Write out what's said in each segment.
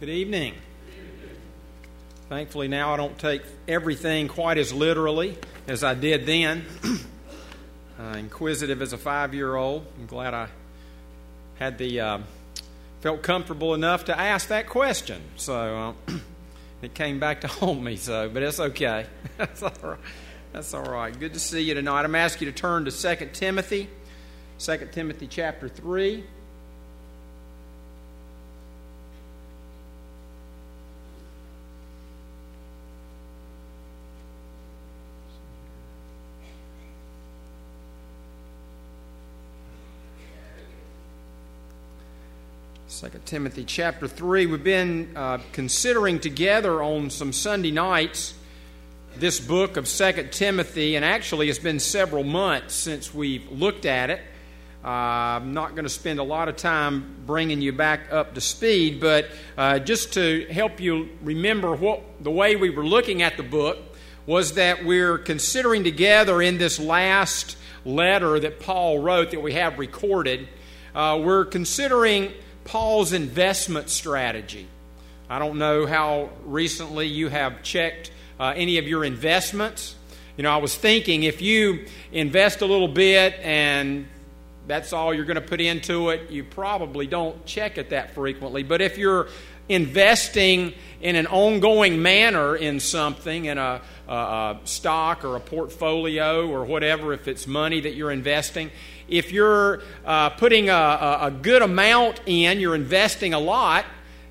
Good evening. Thankfully now I don't take everything quite as literally as I did then. Inquisitive as a 5-year-old. I'm glad I had felt comfortable enough to ask that question. So it came back to haunt me, but it's okay. That's all right. That's all right. Good to see you tonight. I'm asking you to turn to 2 Timothy. 2 Timothy chapter 3. Second Timothy chapter 3. We've been considering together on some Sunday nights this book of 2 Timothy, and actually it's been several months since we've looked at it. I'm not going to spend a lot of time bringing you back up to speed, but just to help you remember the way we were looking at the book was that we're considering together in this last letter that Paul wrote that we have recorded, we're considering Paul's investment strategy. I don't know how recently you have checked any of your investments. You know, I was thinking if you invest a little bit and that's all you're going to put into it, you probably don't check it that frequently. But if you're investing in an ongoing manner in something, in a stock or a portfolio or whatever, if it's money that you're investing, if you're putting a good amount in, you're investing a lot,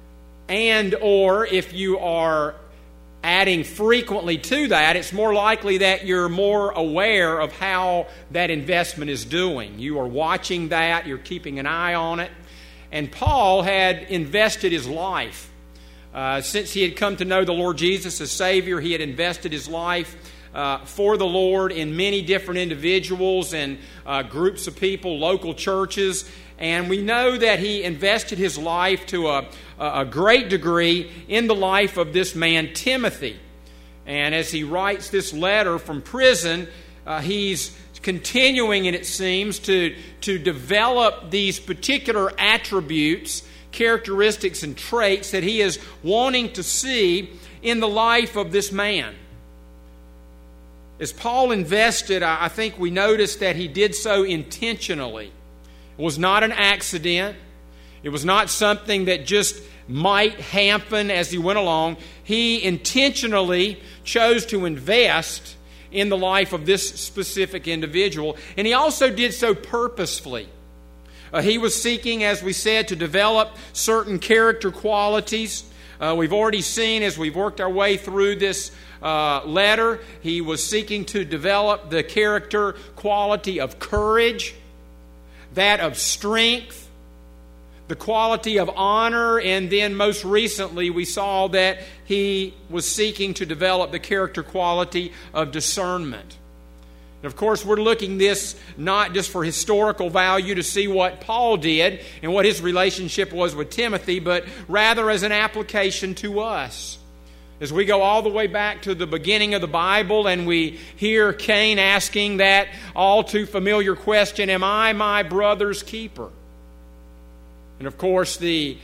and or if you are adding frequently to that, it's more likely that you're more aware of how that investment is doing. You are watching that, you're keeping an eye on it. And Paul had invested his life. Since he had come to know the Lord Jesus as Savior, he had invested his life for the Lord in many different individuals and groups of people, local churches. And we know that he invested his life to a great degree in the life of this man, Timothy. And as he writes this letter from prison, he's continuing, and it seems, to develop these particular attributes, characteristics, and traits that he is wanting to see in the life of this man. As Paul invested, I think we noticed that he did so intentionally. It was not an accident. It was not something that just might happen as he went along. He intentionally chose to invest in the life of this specific individual, and he also did so purposefully. He was seeking, as we said, to develop certain character qualities. We've already seen, as we've worked our way through this letter, he was seeking to develop the character quality of courage, that of strength, the quality of honor, and then most recently we saw that he was seeking to develop the character quality of discernment. And of course, we're looking this not just for historical value to see what Paul did and what his relationship was with Timothy, but rather as an application to us. As we go all the way back to the beginning of the Bible and we hear Cain asking that all too familiar question, am I my brother's keeper? And of course, the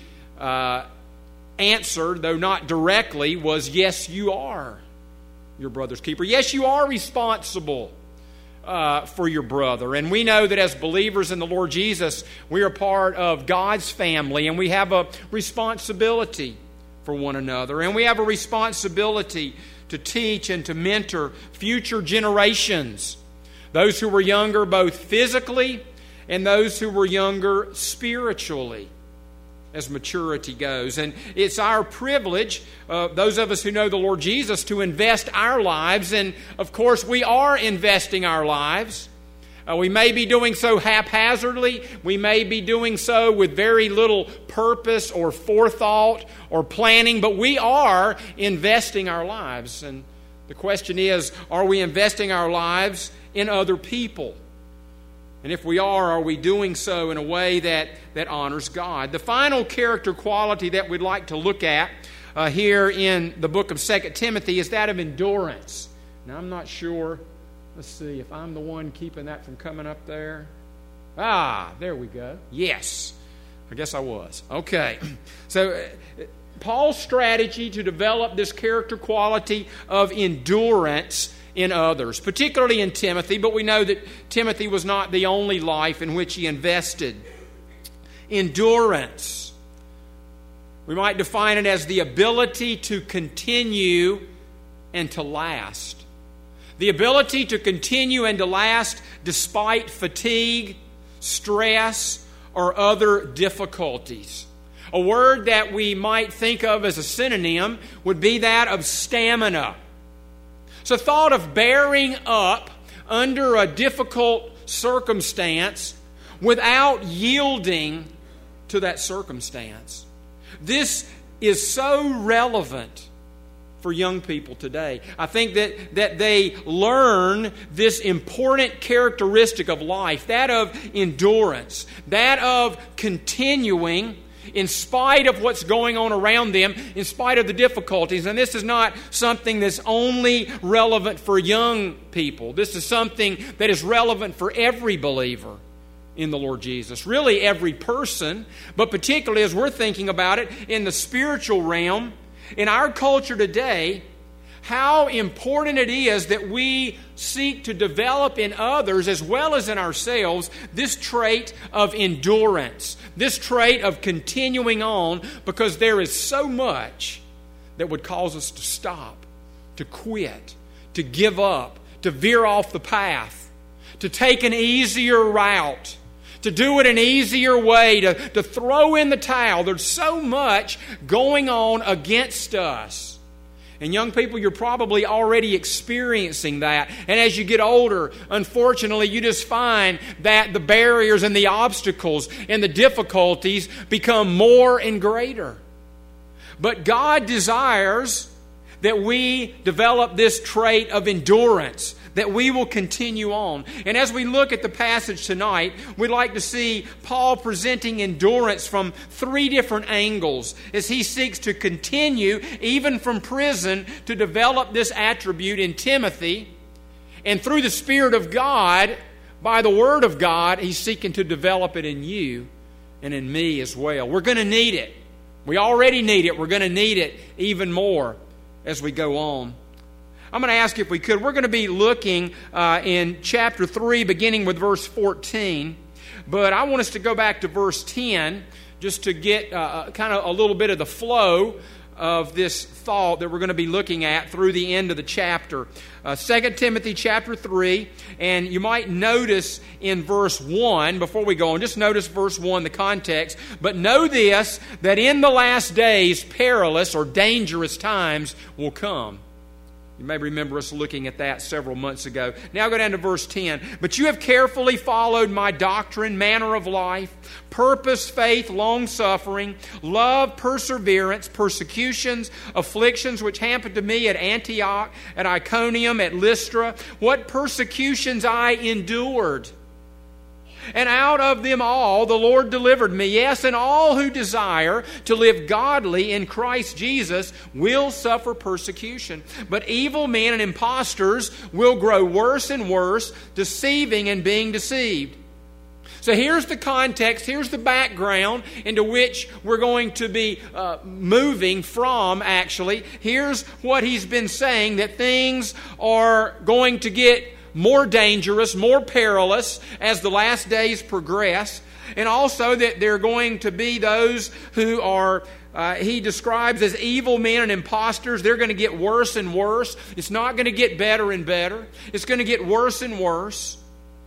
answer, though not directly, was yes, you are your brother's keeper. Yes, you are responsible for your brother. And we know that as believers in the Lord Jesus, we are part of God's family, and we have a responsibility for one another. And we have a responsibility to teach and to mentor future generations, those who were younger both physically and those who were younger spiritually, as maturity goes. And it's our privilege, those of us who know the Lord Jesus, to invest our lives. And of course, we are investing our lives. We may be doing so haphazardly. We may be doing so with very little purpose or forethought or planning, but we are investing our lives. And the question is, are we investing our lives in other people? And if we are we doing so in a way that honors God? The final character quality that we'd like to look at here in the book of 2 Timothy is that of endurance. Now, I'm not sure. Let's see if I'm the one keeping that from coming up there. There we go. Yes. I guess I was. Okay. So Paul's strategy to develop this character quality of endurance in others, particularly in Timothy, but we know that Timothy was not the only life in which he invested. Endurance. We might define it as the ability to continue and to last. The ability to continue and to last despite fatigue, stress, or other difficulties. A word that we might think of as a synonym would be that of stamina. So the thought of bearing up under a difficult circumstance without yielding to that circumstance. This is so relevant for young people today. I think that they learn this important characteristic of life, that of endurance, that of continuing in spite of what's going on around them, in spite of the difficulties. And this is not something that's only relevant for young people. This is something that is relevant for every believer in the Lord Jesus. Really every person, but particularly as we're thinking about it in the spiritual realm, in our culture today, how important it is that we seek to develop in others as well as in ourselves this trait of endurance, this trait of continuing on, because there is so much that would cause us to stop, to quit, to give up, to veer off the path, to take an easier route, to do it an easier way, to throw in the towel. There's so much going on against us. And young people, you're probably already experiencing that. And as you get older, unfortunately, you just find that the barriers and the obstacles and the difficulties become more and greater. But God desires that we develop this trait of endurance, that we will continue on. And as we look at the passage tonight, we'd like to see Paul presenting endurance from three different angles as he seeks to continue, even from prison, to develop this attribute in Timothy. And through the Spirit of God, by the Word of God, he's seeking to develop it in you and in me as well. We're going to need it. We already need it. We're going to need it even more as we go on. I'm going to ask if we could. We're going to be looking in chapter 3, beginning with verse 14. But I want us to go back to verse 10 just to get kind of a little bit of the flow of this thought that we're going to be looking at through the end of the chapter. 2 Timothy chapter 3, and you might notice in verse 1, before we go on, just notice verse 1, the context. But know this, that in the last days perilous or dangerous times will come. You may remember us looking at that several months ago. Now go down to verse 10. But you have carefully followed my doctrine, manner of life, purpose, faith, long-suffering, love, perseverance, persecutions, afflictions which happened to me at Antioch, at Iconium, at Lystra. What persecutions I endured! And out of them all the Lord delivered me. Yes, and all who desire to live godly in Christ Jesus will suffer persecution. But evil men and impostors will grow worse and worse, deceiving and being deceived. So here's the context, here's the background into which we're going to be moving from, actually. Here's what he's been saying, that things are going to get more dangerous, more perilous as the last days progress. And also that there are going to be those who are, he describes as evil men and impostors. They're going to get worse and worse. It's not going to get better and better. It's going to get worse and worse.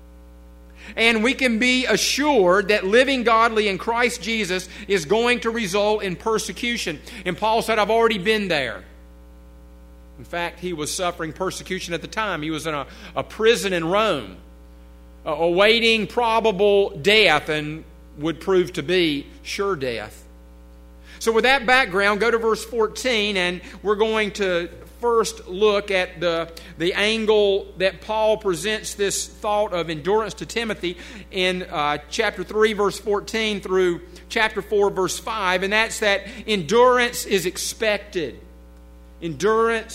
And we can be assured that living godly in Christ Jesus is going to result in persecution. And Paul said, I've already been there. In fact, he was suffering persecution at the time. He was in a prison in Rome, awaiting probable death, and would prove to be sure death. So with that background, go to verse 14, and we're going to first look at the angle that Paul presents this thought of endurance to Timothy in chapter 3, verse 14 through chapter 4, verse 5, and that's that endurance is expected. Endurance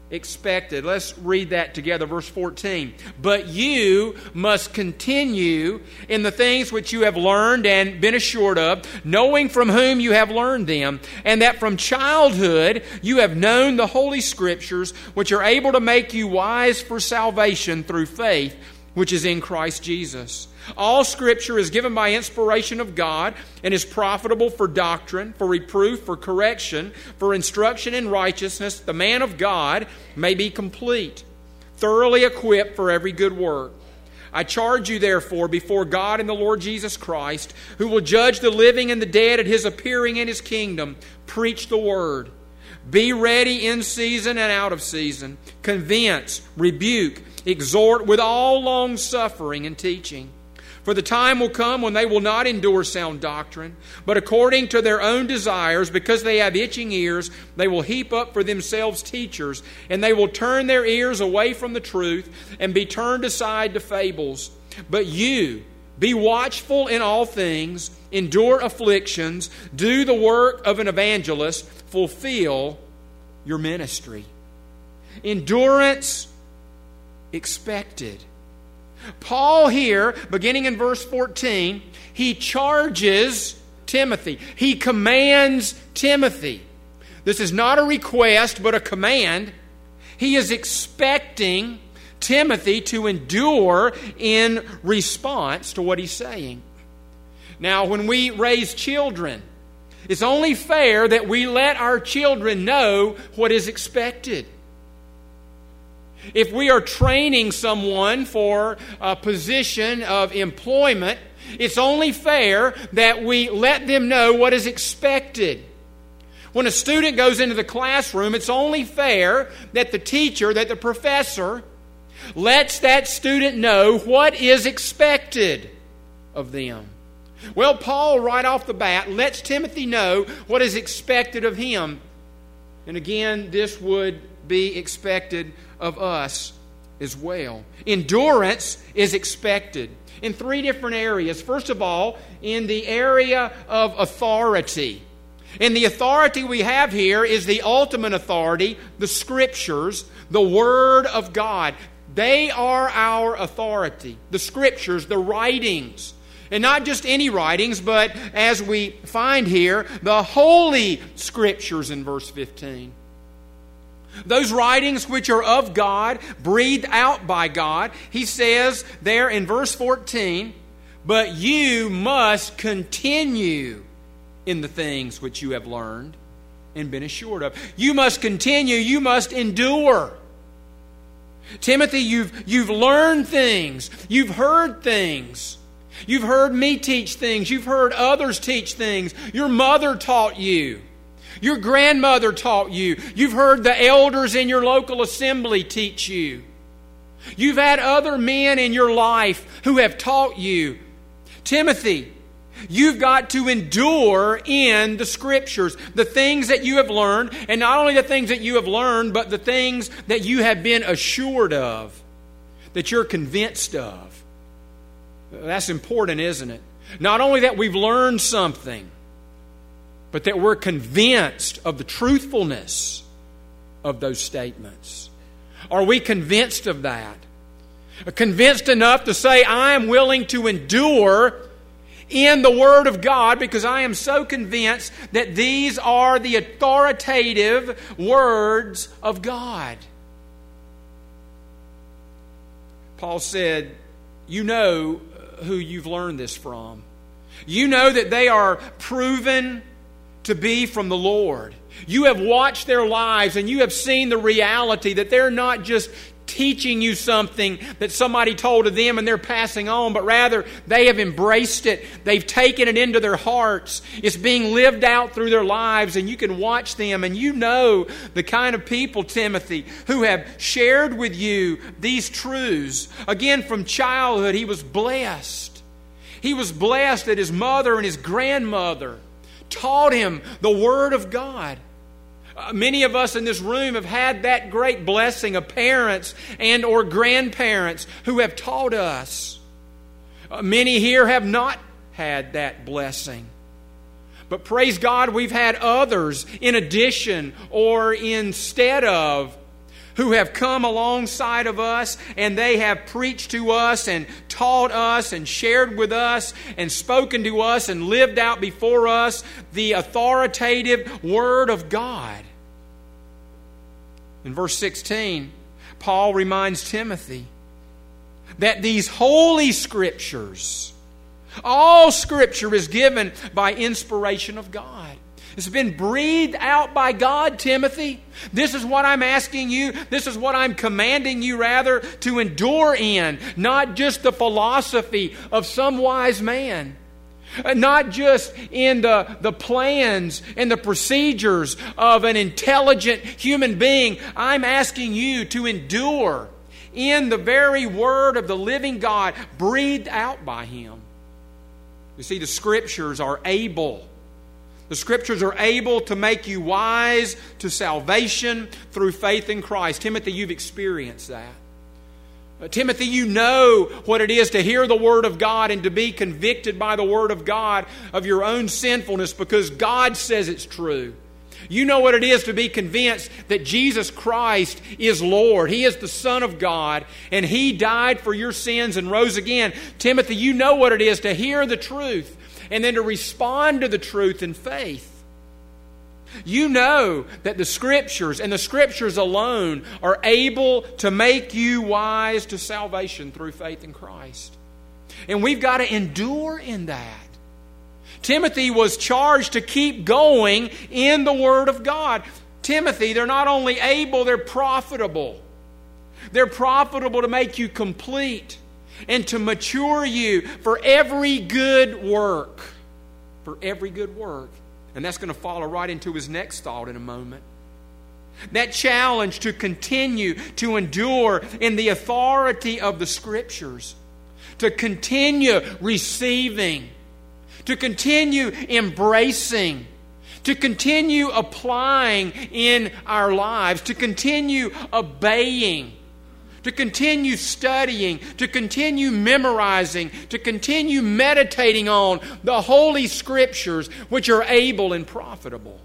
expected. Let's read that together, verse 14. But you must continue in the things which you have learned and been assured of, knowing from whom you have learned them, and that from childhood you have known the Holy Scriptures, which are able to make you wise for salvation through faith, which is in Christ Jesus. All Scripture is given by inspiration of God and is profitable for doctrine, for reproof, for correction, for instruction in righteousness, the man of God may be complete, thoroughly equipped for every good work. I charge you, therefore, before God and the Lord Jesus Christ, who will judge the living and the dead at His appearing in His kingdom, preach the Word. Be ready in season and out of season. Convince, rebuke, exhort with all long suffering and teaching. For the time will come when they will not endure sound doctrine, but according to their own desires, because they have itching ears, they will heap up for themselves teachers, and they will turn their ears away from the truth and be turned aside to fables. But you, be watchful in all things, endure afflictions, do the work of an evangelist, fulfill your ministry. Endurance expected. Paul here, beginning in verse 14, he charges Timothy. He commands Timothy. This is not a request, but a command. He is expecting Timothy to endure in response to what he's saying. Now, when we raise children, it's only fair that we let our children know what is expected. If we are training someone for a position of employment, it's only fair that we let them know what is expected. When a student goes into the classroom, it's only fair that the teacher, that the professor, lets that student know what is expected of them. Well, Paul, right off the bat, lets Timothy know what is expected of him. And again, this would be expected of us as well. Endurance is expected in three different areas. First of all, in the area of authority. And the authority we have here is the ultimate authority, the Scriptures, the Word of God. They are our authority. The Scriptures, the writings. And not just any writings, but as we find here, the Holy Scriptures in verse 15. Those writings which are of God, breathed out by God, he says there in verse 14, but you must continue in the things which you have learned and been assured of. You must continue, you must endure. Timothy, you've learned things, you've heard things. You've heard me teach things, you've heard others teach things. Your mother taught you. Your grandmother taught you. You've heard the elders in your local assembly teach you. You've had other men in your life who have taught you. Timothy, you've got to endure in the Scriptures, the things that you have learned, and not only the things that you have learned, but the things that you have been assured of, that you're convinced of. That's important, isn't it? Not only that we've learned something, but that we're convinced of the truthfulness of those statements. Are we convinced of that? Convinced enough to say, I am willing to endure in the Word of God because I am so convinced that these are the authoritative words of God. Paul said, you know who you've learned this from. You know that they are proven to be from the Lord. You have watched their lives and you have seen the reality that they're not just teaching you something that somebody told to them and they're passing on, but rather they have embraced it. They've taken it into their hearts. It's being lived out through their lives, and you can watch them, and you know the kind of people, Timothy, who have shared with you these truths. Again, from childhood, he was blessed. He was blessed that his mother and his grandmother taught him the Word of God. Many of us in this room have had that great blessing of parents and or grandparents who have taught us. Many here have not had that blessing. But praise God, we've had others in addition or instead of who have come alongside of us, and they have preached to us and taught us and shared with us and spoken to us and lived out before us the authoritative Word of God. In verse 16, Paul reminds Timothy that these holy Scriptures, all Scripture is given by inspiration of God. It's been breathed out by God, Timothy. This is what I'm asking you. This is what I'm commanding you, rather, to endure in. Not just the philosophy of some wise man. Not just in the plans and the procedures of an intelligent human being. I'm asking you to endure in the very Word of the living God, breathed out by Him. You see, the Scriptures are able. The Scriptures are able to make you wise to salvation through faith in Christ. Timothy, you've experienced that. Timothy, you know what it is to hear the Word of God and to be convicted by the Word of God of your own sinfulness because God says it's true. You know what it is to be convinced that Jesus Christ is Lord. He is the Son of God, and He died for your sins and rose again. Timothy, you know what it is to hear the truth and then to respond to the truth in faith. You know that the Scriptures and the Scriptures alone are able to make you wise to salvation through faith in Christ. And we've got to endure in that. Timothy was charged to keep going in the Word of God. Timothy, they're not only able, they're profitable. They're profitable to make you complete and to mature you for every good work. For every good work. And that's going to follow right into his next thought in a moment. That challenge to continue to endure in the authority of the Scriptures. To continue receiving. To continue embracing. To continue applying in our lives. To continue obeying. To continue studying, to continue memorizing, to continue meditating on the Holy Scriptures, which are able and profitable.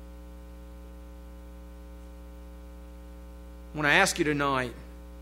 I want to ask you tonight,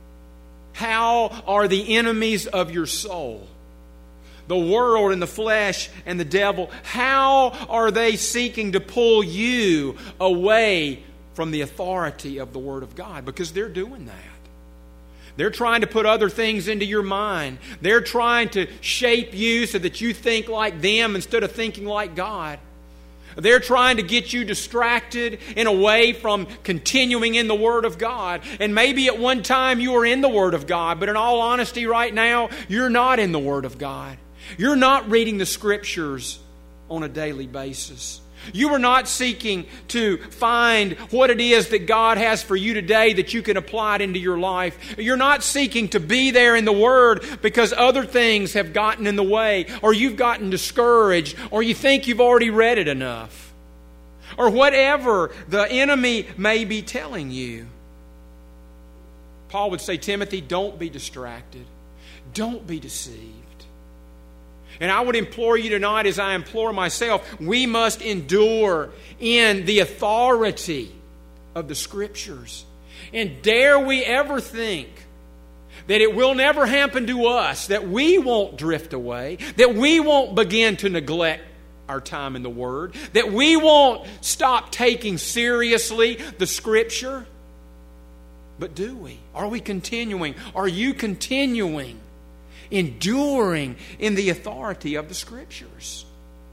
how are the enemies of your soul, the world and the flesh and the devil, how are they seeking to pull you away from the authority of the Word of God? Because they're doing that. They're trying to put other things into your mind. They're trying to shape you so that you think like them instead of thinking like God. They're trying to get you distracted and away from continuing in the Word of God. And maybe at one time you were in the Word of God, but in all honesty right now, you're not in the Word of God. You're not reading the Scriptures on a daily basis. You are not seeking to find what it is that God has for you today that you can apply it into your life. You're not seeking to be there in the Word because other things have gotten in the way, or you've gotten discouraged, or you think you've already read it enough, or whatever the enemy may be telling you. Paul would say, Timothy, don't be distracted. Don't be deceived. And I would implore you tonight, as I implore myself, we must endure in the authority of the Scriptures. And dare we ever think that it will never happen to us, that we won't drift away, that we won't begin to neglect our time in the Word, that we won't stop taking seriously the Scripture. But do we? Are we continuing? Are you continuing? Enduring in the authority of the Scriptures.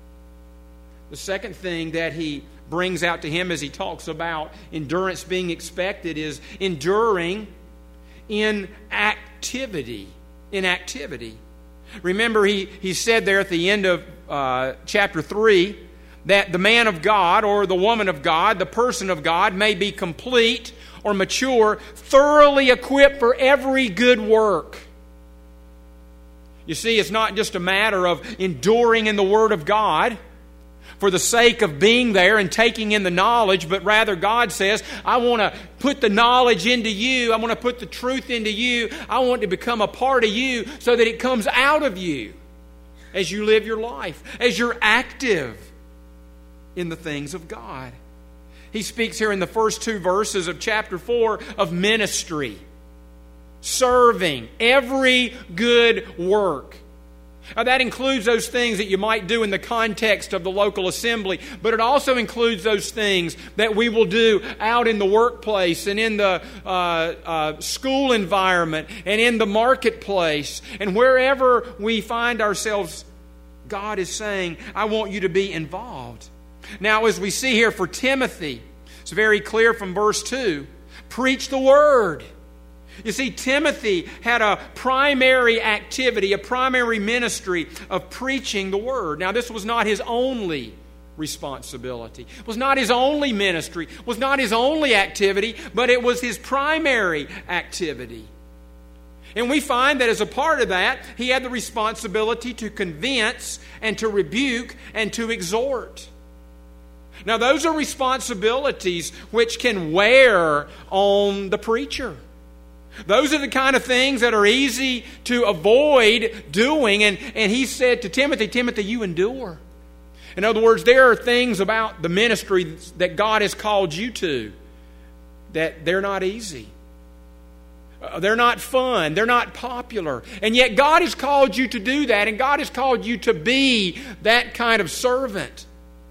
The second thing that he brings out to him as he talks about endurance being expected is enduring in activity. In activity. Remember, he said there at the end of chapter 3 that the man of God or the woman of God, the person of God, may be complete or mature, thoroughly equipped for every good work. You see, it's not just a matter of enduring in the Word of God for the sake of being there and taking in the knowledge, but rather God says, I want to put the knowledge into you. I want to put the truth into you. I want to become a part of you so that it comes out of you as you live your life, as you're active in the things of God. he speaks here in the first 2 verses of chapter 4 of ministry, serving, every good work. Now, that includes those things that you might do in the context of the local assembly, but it also includes those things that we will do out in the workplace and in the school environment and in the marketplace. And wherever we find ourselves, God is saying, I want you to be involved. Now, as we see here for Timothy, it's very clear from verse 2, preach the Word. You see, Timothy had a primary activity, a primary ministry of preaching the Word. Now, this was not his only responsibility. It was not his only ministry. It was not his only activity, but it was his primary activity. And we find that as a part of that, he had the responsibility to convince and to rebuke and to exhort. Now, those are responsibilities which can wear on the preacher. Those are the kind of things that are easy to avoid doing. And he said to Timothy, Timothy, you endure. In other words, there are things about the ministry that God has called you to that they're not easy. They're not fun. They're not popular. And yet God has called you to do that. And God has called you to be that kind of servant.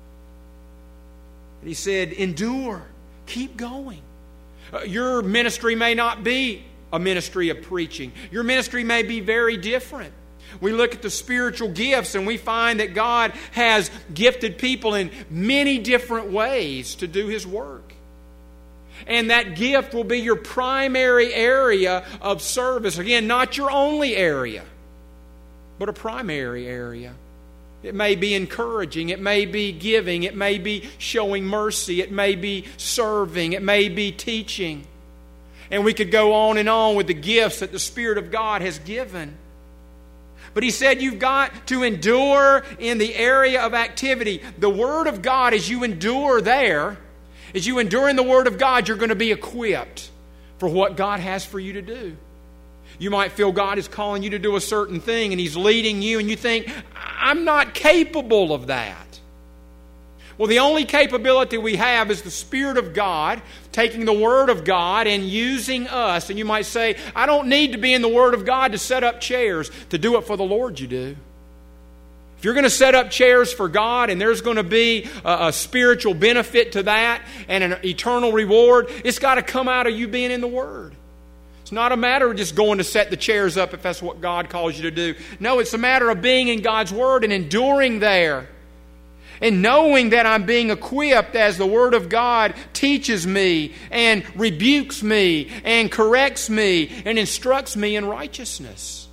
And he said, endure. Keep going. Your ministry may not be a ministry of preaching. Your ministry may be very different. We look at the spiritual gifts and we find that God has gifted people in many different ways to do His work. And that gift will be your primary area of service. Again, not your only area, but a primary area. It may be encouraging. It may be giving. It may be showing mercy. It may be serving. It may be teaching. And we could go on with the gifts that the Spirit of God has given. But he said you've got to endure in the area of activity. The Word of God, as you endure there, as you endure in the Word of God, you're going to be equipped for what God has for you to do. You might feel God is calling you to do a certain thing and He's leading you and you think, I'm not capable of that. Well, the only capability we have is the Spirit of God taking the Word of God and using us. And you might say, I don't need to be in the Word of God to set up chairs. To do it for the Lord, you do. If you're going to set up chairs for God and there's going to be a spiritual benefit to that and an eternal reward, it's got to come out of you being in the Word. It's not a matter of just going to set the chairs up if that's what God calls you to do. No, it's a matter of being in God's Word and enduring there. And knowing that I'm being equipped as the Word of God teaches me and rebukes me and corrects me and instructs me in righteousness.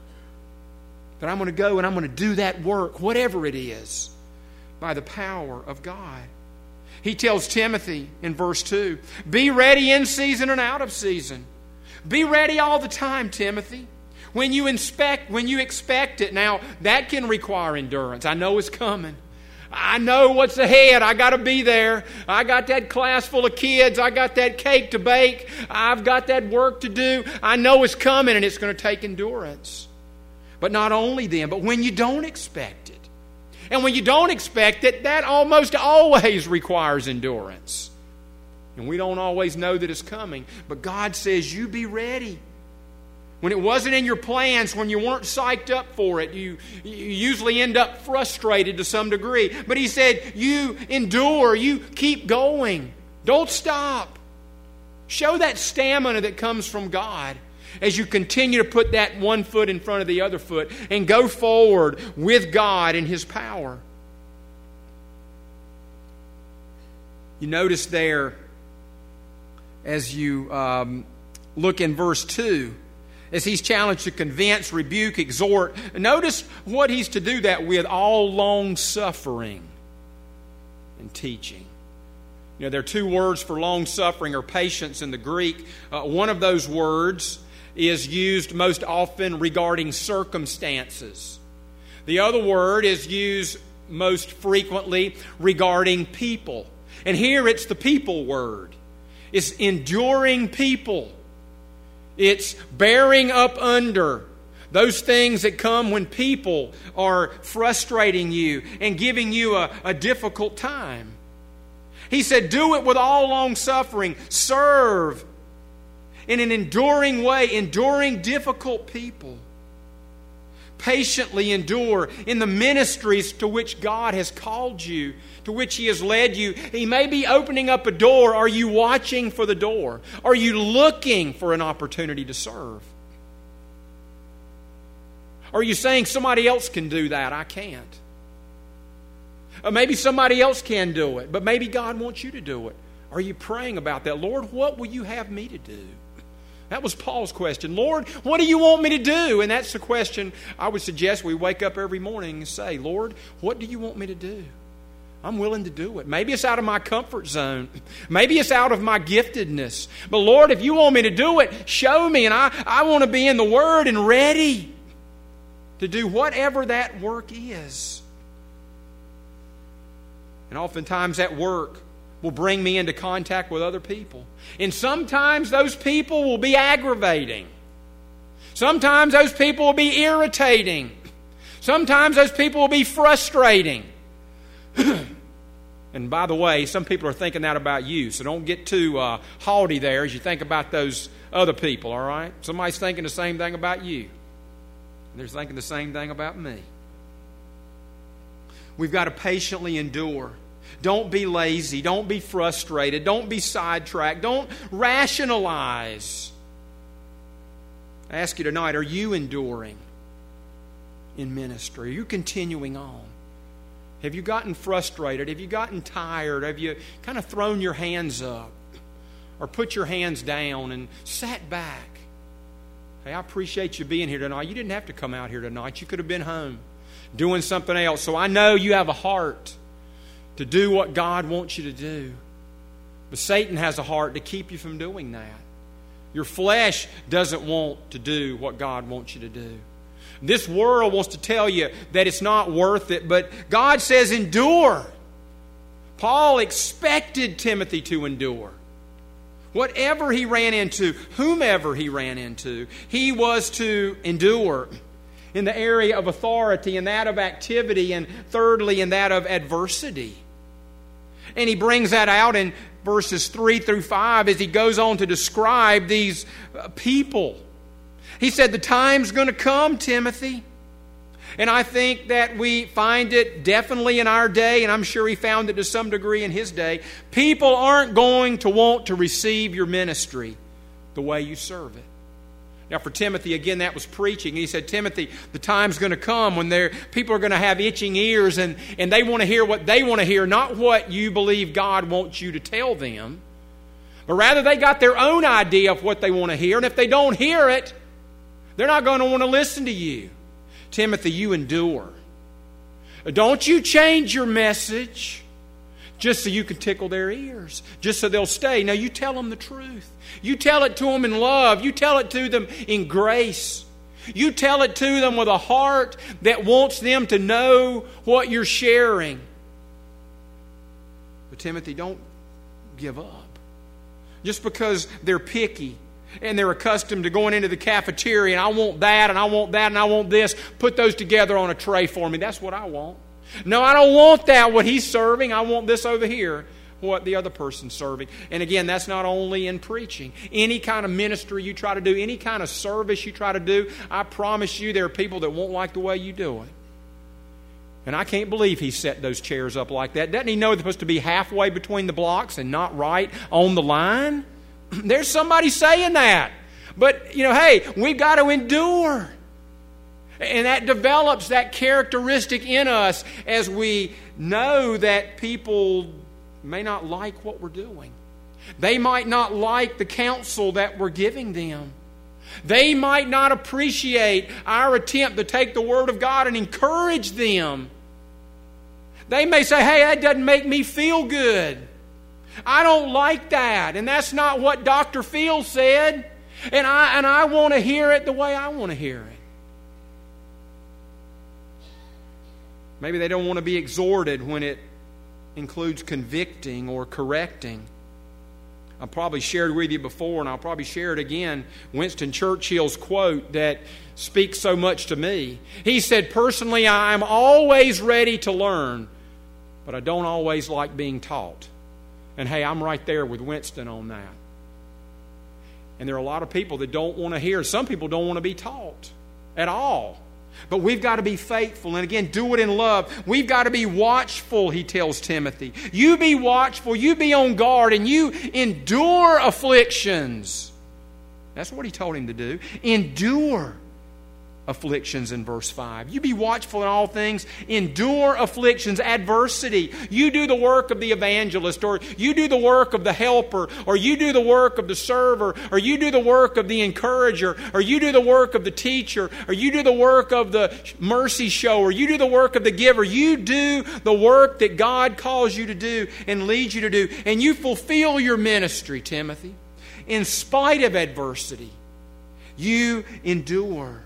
That I'm going to go and I'm going to do that work, whatever it is, by the power of God. He tells Timothy in verse 2, be ready in season and out of season. Be ready all the time, Timothy. When you expect it. Now, that can require endurance. I know it's coming. I know what's ahead. I got to be there. I got that class full of kids. I got that cake to bake. I've got that work to do. I know it's coming and it's going to take endurance. But not only then, but when you don't expect it. And when you don't expect it, that almost always requires endurance. And we don't always know that it's coming. But God says, you be ready. When it wasn't in your plans, when you weren't psyched up for it, you usually end up frustrated to some degree. But He said, you endure, you keep going. Don't stop. Show that stamina that comes from God as you continue to put that one foot in front of the other foot and go forward with God and His power. You notice there, as you look in verse 2, as he's challenged to convince, rebuke, exhort, notice what he's to do that with: all long-suffering and teaching. You know, there are two words for long-suffering or patience in the Greek. One of those words is used most often regarding circumstances. The other word is used most frequently regarding people. And here it's the people word. It's enduring people. It's bearing up under those things that come when people are frustrating you and giving you a difficult time. He said, do it with all long-suffering. Serve in an enduring way, enduring difficult people. Patiently endure in the ministries to which God has called you, to which He has led you. He may be opening up a door. Are you watching for the door? Are you looking for an opportunity to serve? Are you saying somebody else can do that? I can't. Or maybe somebody else can do it, but maybe God wants you to do it. Are you praying about that? Lord, what will you have me to do? That was Paul's question. Lord, what do you want me to do? And that's the question I would suggest we wake up every morning and say, Lord, what do you want me to do? I'm willing to do it. Maybe it's out of my comfort zone. Maybe it's out of my giftedness. But Lord, if you want me to do it, show me. And I want to be in the Word and ready to do whatever that work is. And oftentimes that work will bring me into contact with other people. And sometimes those people will be aggravating. Sometimes those people will be irritating. Sometimes those people will be frustrating. And by the way, some people are thinking that about you, so don't get too haughty there as you think about those other people, all right? Somebody's thinking the same thing about you. And they're thinking the same thing about me. We've got to patiently endure. Don't be lazy. Don't be frustrated. Don't be sidetracked. Don't rationalize. I ask you tonight, are you enduring in ministry? Are you continuing on? Have you gotten frustrated? Have you gotten tired? Have you kind of thrown your hands up? Or put your hands down and sat back? Hey, I appreciate you being here tonight. You didn't have to come out here tonight. You could have been home doing something else. So I know you have a heart to do what God wants you to do. But Satan has a heart to keep you from doing that. Your flesh doesn't want to do what God wants you to do. This world wants to tell you that it's not worth it, but God says endure. Paul expected Timothy to endure. Whatever he ran into, whomever he ran into, he was to endure in the area of authority, in that of activity, and thirdly, in that of adversity. And he brings that out in verses 3 through 5 as he goes on to describe these people. He said, the time's going to come, Timothy. And I think that we find it definitely in our day, and I'm sure he found it to some degree in his day. People aren't going to want to receive your ministry the way you serve it. Now for Timothy, again, that was preaching. He said, Timothy, the time's going to come when people are going to have itching ears and they want to hear what they want to hear, not what you believe God wants you to tell them. But rather they got their own idea of what they want to hear. And if they don't hear it, they're not going to want to listen to you. Timothy, you endure. Don't you change your message just so you can tickle their ears, just so they'll stay. No, you tell them the truth. You tell it to them in love. You tell it to them in grace. You tell it to them with a heart that wants them to know what you're sharing. But Timothy, don't give up. Just because they're picky and they're accustomed to going into the cafeteria and I want that and I want that and I want this, put those together on a tray for me. That's what I want. No, I don't want that, what he's serving. I want this over here, what the other person's serving. And again, that's not only in preaching. Any kind of ministry you try to do, any kind of service you try to do, I promise you there are people that won't like the way you do it. And I can't believe he set those chairs up like that. Doesn't he know they're supposed to be halfway between the blocks and not right on the line? There's somebody saying that. But, hey, we've got to endure. And that develops that characteristic in us as we know that people may not like what we're doing. They might not like the counsel that we're giving them. They might not appreciate our attempt to take the Word of God and encourage them. They may say, hey, that doesn't make me feel good. I don't like that. And that's not what Dr. Phil said. And I want to hear it the way I want to hear it. Maybe they don't want to be exhorted when it includes convicting or correcting. I've probably shared with you before, and I'll probably share it again, Winston Churchill's quote that speaks so much to me. He said, personally, I'm always ready to learn, but I don't always like being taught. And hey, I'm right there with Winston on that. And there are a lot of people that don't want to hear. Some people don't want to be taught at all. But we've got to be faithful. And again, do it in love. We've got to be watchful, he tells Timothy. You be watchful. You be on guard. And you endure afflictions. That's what he told him to do. Endure afflictions in verse 5. You be watchful in all things. Endure afflictions, adversity. You do the work of the evangelist, or you do the work of the helper, or you do the work of the server, or you do the work of the encourager, or you do the work of the teacher, or you do the work of the mercy shower, you do the work of the giver. You do the work that God calls you to do and leads you to do. And you fulfill your ministry, Timothy. In spite of adversity, you endure.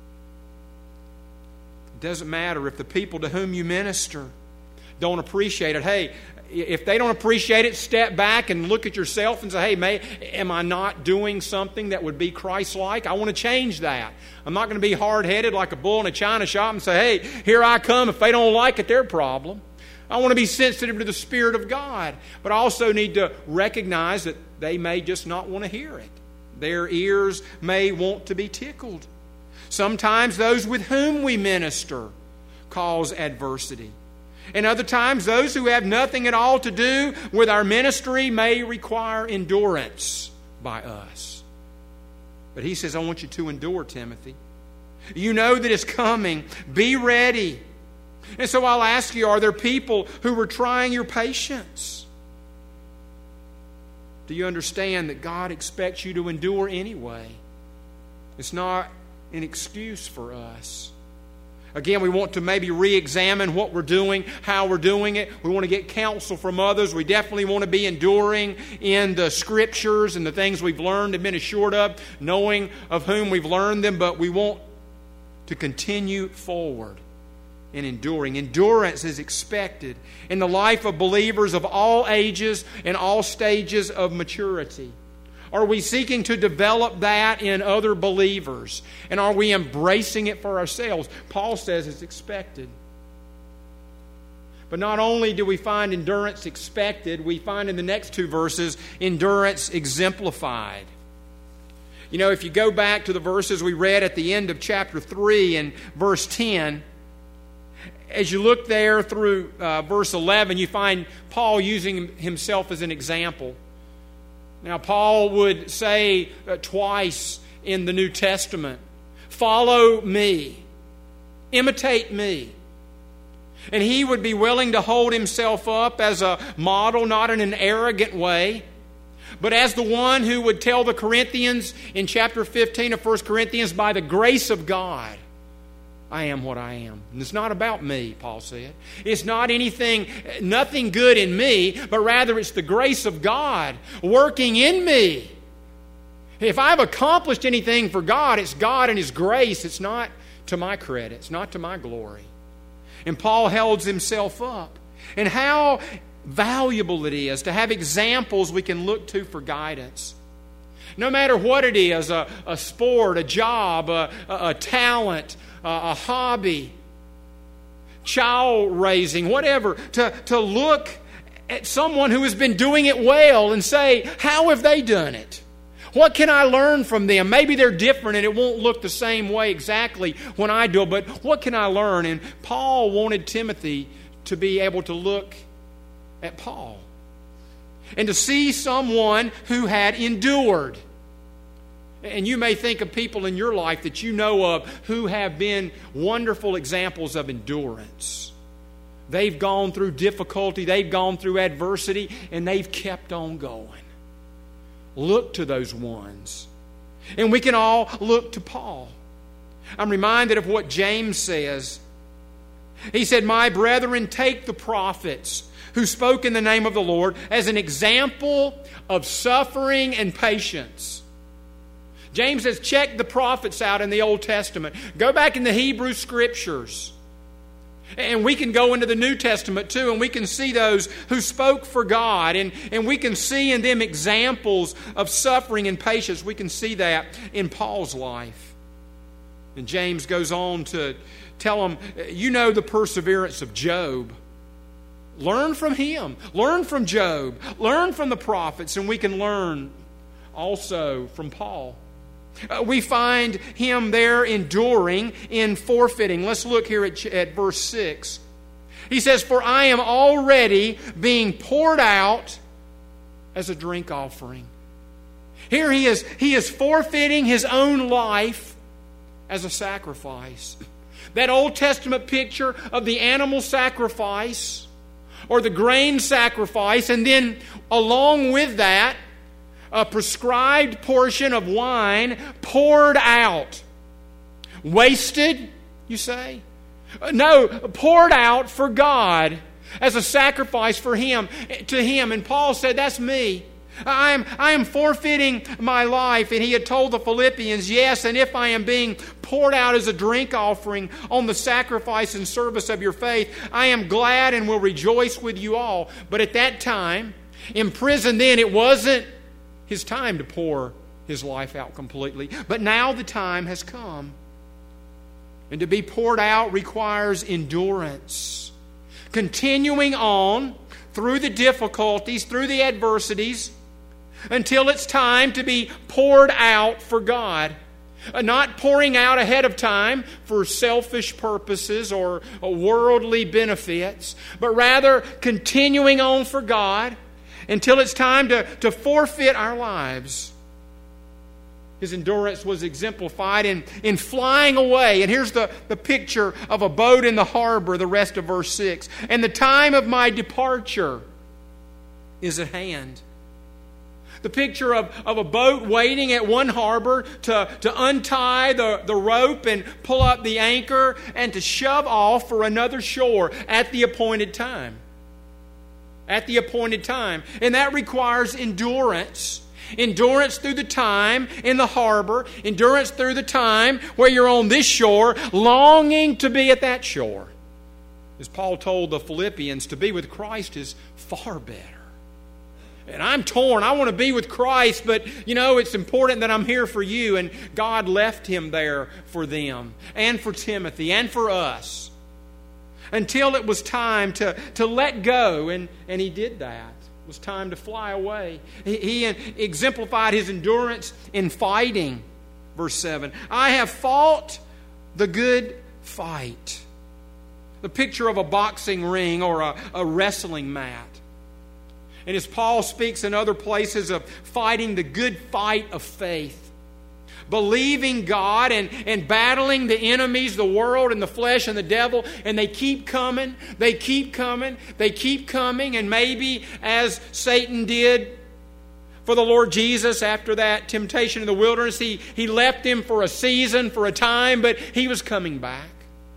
It doesn't matter if the people to whom you minister don't appreciate it. Hey, if they don't appreciate it, step back and look at yourself and say, hey, am I not doing something that would be Christ-like? I want to change that. I'm not going to be hard-headed like a bull in a china shop and say, hey, here I come. If they don't like it, their problem. I want to be sensitive to the Spirit of God. But I also need to recognize that they may just not want to hear it. Their ears may want to be tickled. Sometimes those with whom we minister cause adversity. And other times those who have nothing at all to do with our ministry may require endurance by us. But he says, I want you to endure, Timothy. You know that it's coming. Be ready. And so I'll ask you, are there people who are trying your patience? Do you understand that God expects you to endure anyway? It's not an excuse for us. Again, we want to maybe re-examine what we're doing, how we're doing it. We want to get counsel from others. We definitely want to be enduring in the Scriptures and the things we've learned and been assured of, knowing of whom we've learned them, but we want to continue forward in enduring. Endurance is expected in the life of believers of all ages and all stages of maturity. Are we seeking to develop that in other believers? And are we embracing it for ourselves? Paul says it's expected. But not only do we find endurance expected, we find in the next two verses endurance exemplified. You know, if you go back to the verses we read at the end of chapter 3 and verse 10, as you look there through verse 11, you find Paul using himself as an example. Now, Paul would say twice in the New Testament, follow me, imitate me. And he would be willing to hold himself up as a model, not in an arrogant way, but as the one who would tell the Corinthians in chapter 15 of 1 Corinthians, by the grace of God, I am what I am. And it's not about me, Paul said. It's not nothing good in me, but rather it's the grace of God working in me. If I've accomplished anything for God, it's God and His grace. It's not to my credit. It's not to my glory. And Paul holds himself up. And how valuable it is to have examples we can look to for guidance. No matter what it is, a sport, a job, a talent, a hobby, child raising, whatever, to look at someone who has been doing it well and say, how have they done it? What can I learn from them? Maybe they're different and it won't look the same way exactly when I do it, but what can I learn? And Paul wanted Timothy to be able to look at Paul and to see someone who had endured. And you may think of people in your life that you know of who have been wonderful examples of endurance. They've gone through difficulty, they've gone through adversity, and they've kept on going. Look to those ones. And we can all look to Paul. I'm reminded of what James says. He said, my brethren, take the prophets who spoke in the name of the Lord as an example of suffering and patience. James says, check the prophets out in the Old Testament. Go back in the Hebrew Scriptures. And we can go into the New Testament too, and we can see those who spoke for God. And we can see in them examples of suffering and patience. We can see that in Paul's life. And James goes on to tell them, you know the perseverance of Job. learn from him. Learn from Job. Learn from the prophets, and we can learn also from Paul. We find him there enduring in forfeiting. Let's look here at verse 6. He says, "For I am already being poured out as a drink offering." Here he is forfeiting his own life as a sacrifice. That Old Testament picture of the animal sacrifice or the grain sacrifice, and then along with that, a prescribed portion of wine poured out. Wasted, you say? No, poured out for God as a sacrifice for Him, to Him. And Paul said, that's me. I am forfeiting my life. And he had told the Philippians, yes, and if I am being poured out as a drink offering on the sacrifice and service of your faith, I am glad and will rejoice with you all. But at that time, in prison then, it wasn't his time to pour his life out completely. But now the time has come. And to be poured out requires endurance. Continuing on through the difficulties, through the adversities, until it's time to be poured out for God. Not pouring out ahead of time for selfish purposes or worldly benefits, but rather continuing on for God until it's time to forfeit our lives. His endurance was exemplified in flying away. And here's the picture of a boat in the harbor, the rest of verse 6. "And the time of my departure is at hand." The picture of a boat waiting at one harbor to untie the rope and pull up the anchor and to shove off for another shore at the appointed time. At the appointed time. And that requires endurance. Endurance through the time in the harbor. Endurance through the time where you're on this shore, longing to be at that shore. As Paul told the Philippians, to be with Christ is far better. And I'm torn. I want to be with Christ, but, it's important that I'm here for you. And God left him there for them and for Timothy and for us until it was time to let go. And he did that. It was time to fly away. He exemplified his endurance in fighting. Verse 7, "I have fought the good fight." The picture of a boxing ring or a wrestling mat. And as Paul speaks in other places of fighting the good fight of faith, believing God and battling the enemies, the world and the flesh and the devil, and they keep coming, they keep coming, they keep coming, and maybe as Satan did for the Lord Jesus after that temptation in the wilderness, he left him for a season, for a time, but he was coming back.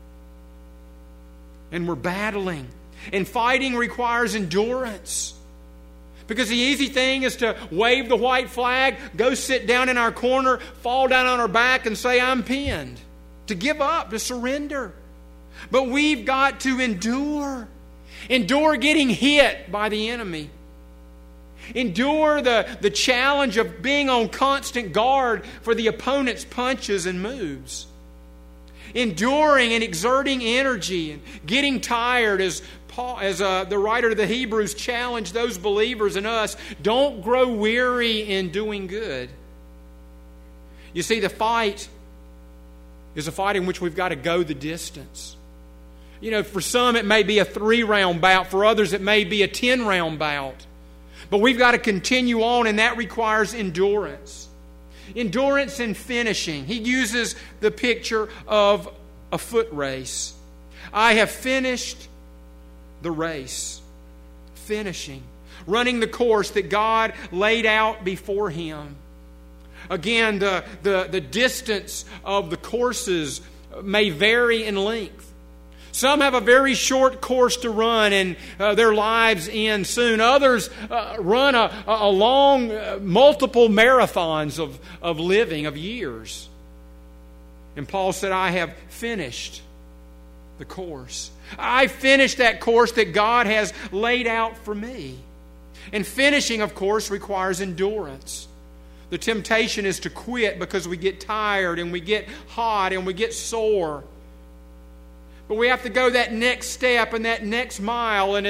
And we're battling. And fighting requires endurance. Because the easy thing is to wave the white flag, go sit down in our corner, fall down on our back and say, I'm pinned. To give up, to surrender. But we've got to endure. Endure getting hit by the enemy. Endure the challenge of being on constant guard for the opponent's punches and moves. Enduring and exerting energy and getting tired as the writer of the Hebrews challenged those believers and us, don't grow weary in doing good. You see, the fight is a fight in which we've got to go the distance. For some it may be a 3-round bout. For others it may be a 10-round bout. But we've got to continue on, and that requires endurance. Endurance in finishing. He uses the picture of a foot race. I have finished the race. Finishing. Running the course that God laid out before him. Again, the distance of the courses may vary in length. Some have a very short course to run and their lives end soon. Others run a long, multiple marathons of living, of years. And Paul said, I have finished the course. I finished that course that God has laid out for me. And finishing, of course, requires endurance. The temptation is to quit because we get tired and we get hot and we get sore. But we have to go that next step and that next mile. And as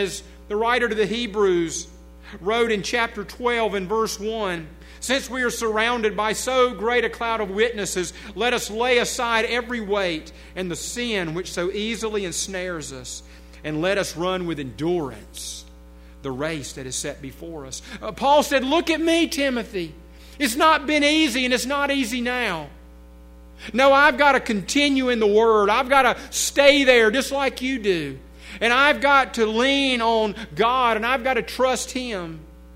the writer to the Hebrews wrote in chapter 12 and verse 1, "Since we are surrounded by so great a cloud of witnesses, let us lay aside every weight and the sin which so easily ensnares us, and let us run with endurance the race that is set before us." Paul said, look at me, Timothy. It's not been easy, and it's not easy now. No, I've got to continue in the Word. I've got to stay there just like you do. And I've got to lean on God, and I've got to trust Him.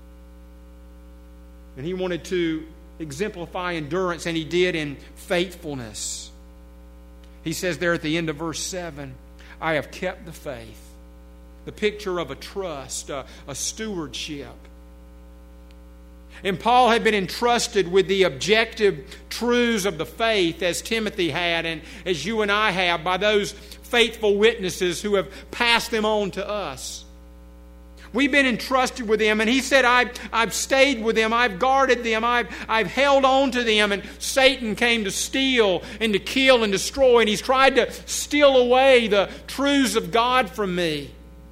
And he wanted to exemplify endurance, and he did in faithfulness. He says there at the end of verse 7, "I have kept the faith." The picture of a trust, a stewardship. And Paul had been entrusted with the objective truths of the faith, as Timothy had and as you and I have, by those faithful witnesses who have passed them on to us. We've been entrusted with them, and he said, I've stayed with them, I've guarded them, I've held on to them, and Satan came to steal and to kill and destroy, and he's tried to steal away the truths of God from me.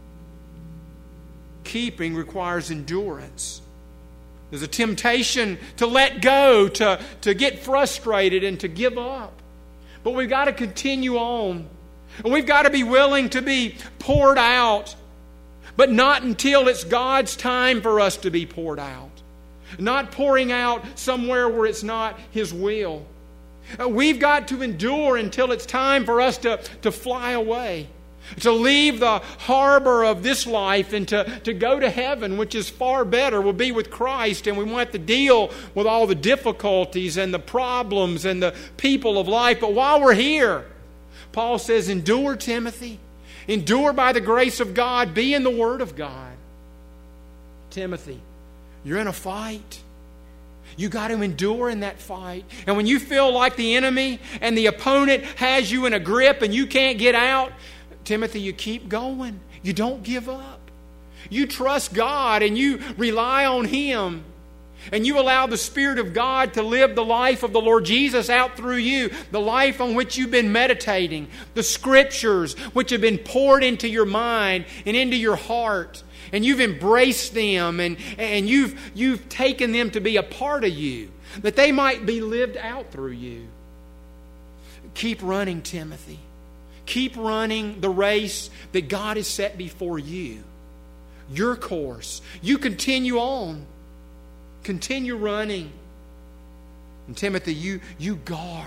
Keeping requires endurance. There's a temptation to let go, to get frustrated and to give up. But we've got to continue on. And we've got to be willing to be poured out. But not until it's God's time for us to be poured out. Not pouring out somewhere where it's not His will. We've got to endure until it's time for us to fly away. To leave the harbor of this life and to go to heaven, which is far better. We'll be with Christ, and we won't have to deal with all the difficulties and the problems and the people of life. But while we're here, Paul says, endure, Timothy. Endure by the grace of God. Be in the Word of God. Timothy, you're in a fight. You got to endure in that fight. And when you feel like the enemy and the opponent has you in a grip and you can't get out, Timothy, you keep going. You don't give up. You trust God and you rely on Him. And you allow the Spirit of God to live the life of the Lord Jesus out through you. The life on which you've been meditating. The Scriptures which have been poured into your mind and into your heart. And you've embraced them and you've taken them to be a part of you. That they might be lived out through you. Keep running, Timothy. Keep running the race that God has set before you. Your course. You continue on. Continue running. And Timothy, you guard.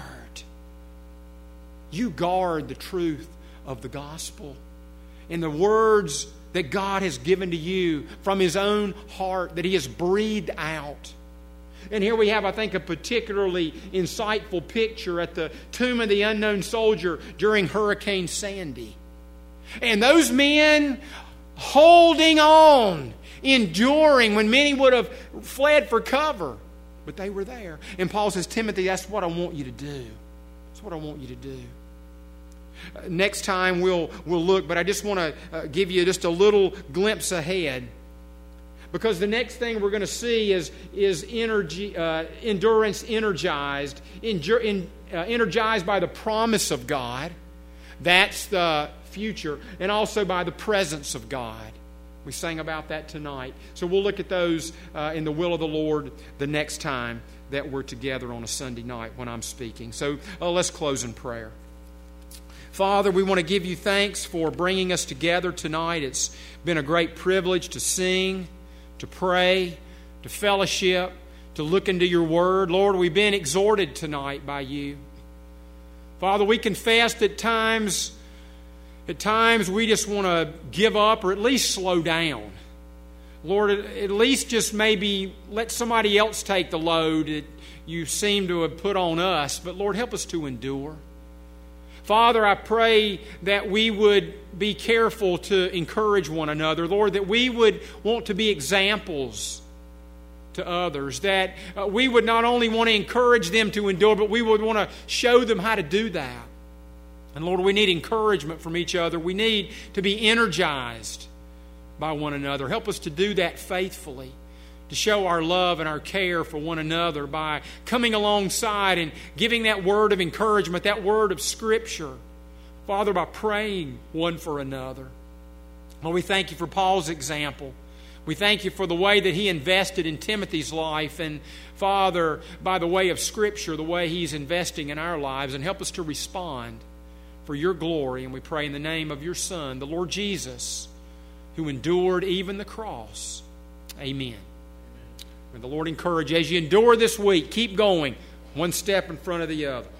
You guard the truth of the gospel. And the words that God has given to you from His own heart, that He has breathed out. And here we have, I think, a particularly insightful picture at the tomb of the unknown soldier during Hurricane Sandy. And those men holding on, enduring when many would have fled for cover. But they were there. And Paul says, Timothy, that's what I want you to do. That's what I want you to do. Next time we'll look, but I just want to give you just a little glimpse ahead. Because the next thing we're going to see is endurance energized. Energized by the promise of God. That's the future. And also by the presence of God. We sang about that tonight. So we'll look at those in the will of the Lord the next time that we're together on a Sunday night when I'm speaking. So let's close in prayer. Father, we want to give you thanks for bringing us together tonight. It's been a great privilege to sing, to pray, to fellowship, to look into your word. Lord, we've been exhorted tonight by you. Father, we confess that at times we just want to give up or at least slow down. Lord, at least just maybe let somebody else take the load that you seem to have put on us. But Lord, help us to endure. Father, I pray that we would be careful to encourage one another. Lord, that we would want to be examples to others. That we would not only want to encourage them to endure, but we would want to show them how to do that. And Lord, we need encouragement from each other. We need to be energized by one another. Help us to do that faithfully. To show our love and our care for one another by coming alongside and giving that word of encouragement, that word of Scripture. Father, by praying one for another. Lord, we thank you for Paul's example. We thank you for the way that he invested in Timothy's life. And Father, by the way of Scripture, the way he's investing in our lives. And help us to respond for your glory. And we pray in the name of your Son, the Lord Jesus, who endured even the cross. Amen. May the Lord encourage you as you endure this week. Keep going, one step in front of the other.